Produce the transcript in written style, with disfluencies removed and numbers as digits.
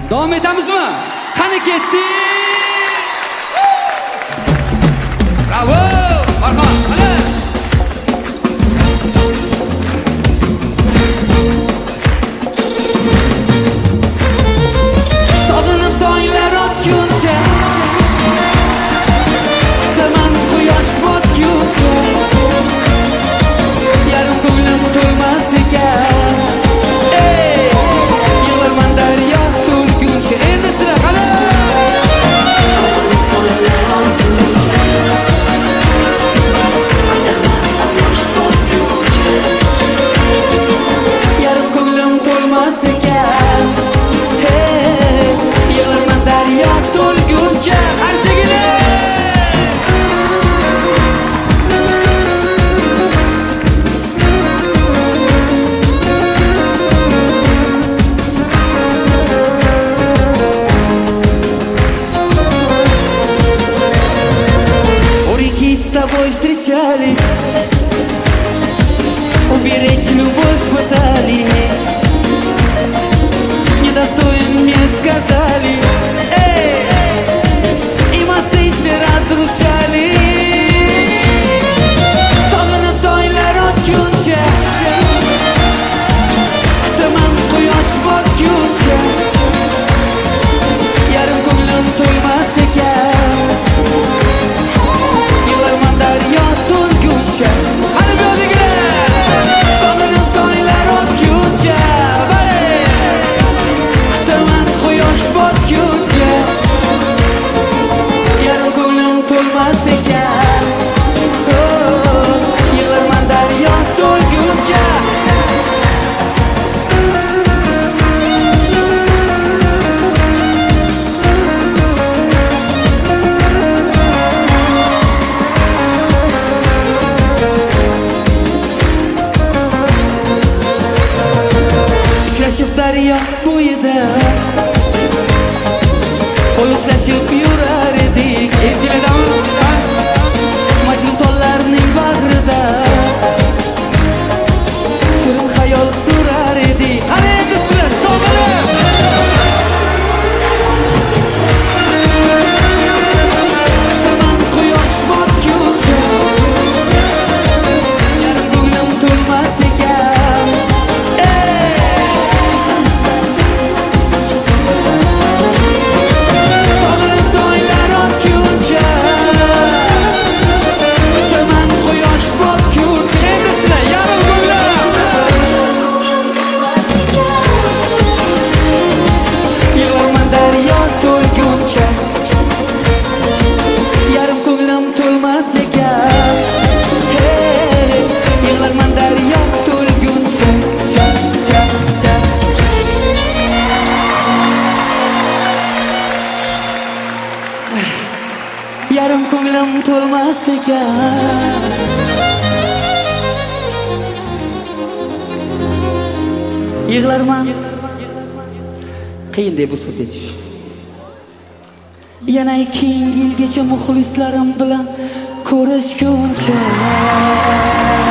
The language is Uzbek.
Davom etamizmi? Qani ketdi? Bravo! Farhon, qani? Sog'inib tonglar otguncha, kutaman quyosh botguncha, yarim ko'nglim to'lmas ekan. Yig'larman daryo to'lguncha. Endi sira qani? Yarim ko'nglim to'lmas ekan. Yig'larman daryo to'lguncha. Qarsagina с тобой встречались, уберечь любовь пытались, недостоин мне сказали, и мосты все разрушали. Sog'inib toylar otguncha, kutaman quyosh botguncha, yarim ko'nglim to'lmas ekan. Daryo to'lguncha. Qani bu yo'ligilar? Sog'inib tonglar otguncha, kutaman quyosh botguncha, yarim ko'nglim to'lmas ekan. Yig'larman daryo to'lguncha. Daryo bo'yida qo'l ushlashib yurar edik. Esingdami? Majnun tollarning bag'rida shirin xayol surar edik. Qani endi sizlar sog'inib kutaman quyosh botguncha, yarim ko'nglim to'lmas ekan. Yarim ko'nglim to'lmas ekan. Yig'larman. Qiyin deb bu so'z aytish. Yana keyingi yilgacha muxlislarim bilan ko'rishguncha.